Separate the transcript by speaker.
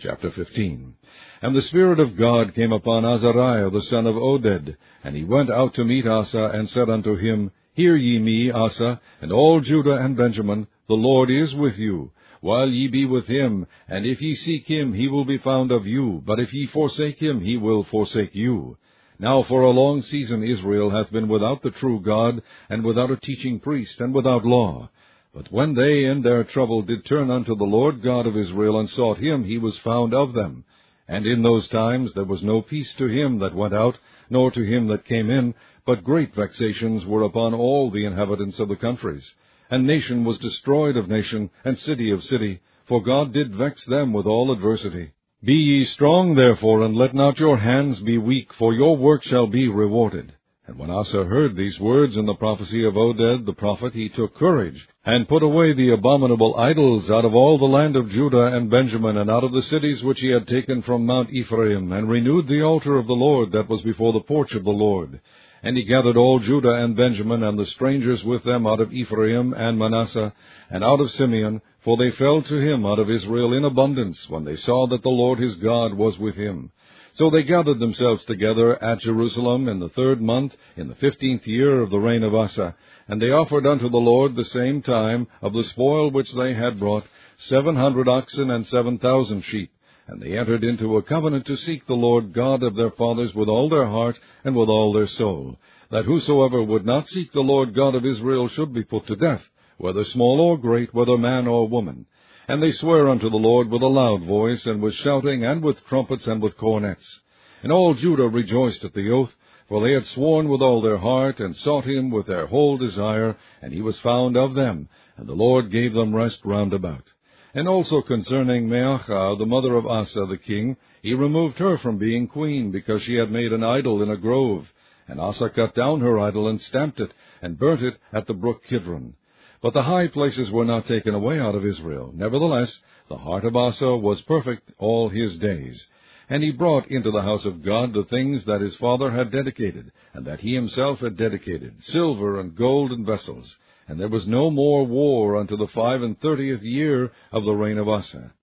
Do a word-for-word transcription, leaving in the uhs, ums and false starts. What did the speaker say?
Speaker 1: Chapter fifteen. And the Spirit of God came upon Azariah the son of Oded, and he went out to meet Asa, and said unto him, Hear ye me, Asa, and all Judah and Benjamin, the Lord is with you, while ye be with him, and if ye seek him, he will be found of you, but if ye forsake him, he will forsake you. Now for a long season Israel hath been without the true God, and without a teaching priest, and without law. But when they in their trouble did turn unto the Lord God of Israel, and sought him, he was found of them. And in those times there was no peace to him that went out, nor to him that came in, but great vexations were upon all the inhabitants of the countries. And nation was destroyed of nation, and city of city, for God did vex them with all adversity. Be ye strong therefore, and let not your hands be weak, for your work shall be rewarded. And when Asa heard these words in the prophecy of Oded the prophet, he took courage, and put away the abominable idols out of all the land of Judah and Benjamin, and out of the cities which he had taken from Mount Ephraim, and renewed the altar of the Lord that was before the porch of the Lord. And he gathered all Judah and Benjamin, and the strangers with them out of Ephraim and Manasseh, and out of Simeon, for they fell to him out of Israel in abundance, when they saw that the Lord his God was with him. So they gathered themselves together at Jerusalem in the third month, in the fifteenth year of the reign of Asa. And they offered unto the Lord the same time of the spoil which they had brought, seven hundred oxen and seven thousand sheep. And they entered into a covenant to seek the Lord God of their fathers with all their heart and with all their soul, that whosoever would not seek the Lord God of Israel should be put to death, whether small or great, whether man or woman. And they sware unto the Lord with a loud voice, and with shouting, and with trumpets, and with cornets. And all Judah rejoiced at the oath, for they had sworn with all their heart, and sought him with their whole desire, and he was found of them, and the Lord gave them rest round about. And also concerning Maachah, the mother of Asa the king, he removed her from being queen, because she had made an idol in a grove. And Asa cut down her idol, and stamped it, and burnt it at the brook Kidron. But the high places were not taken away out of Israel. Nevertheless, the heart of Asa was perfect all his days. And he brought into the house of God the things that his father had dedicated, and that he himself had dedicated, silver and gold and vessels. And there was no more war unto the five and thirtieth year of the reign of Asa.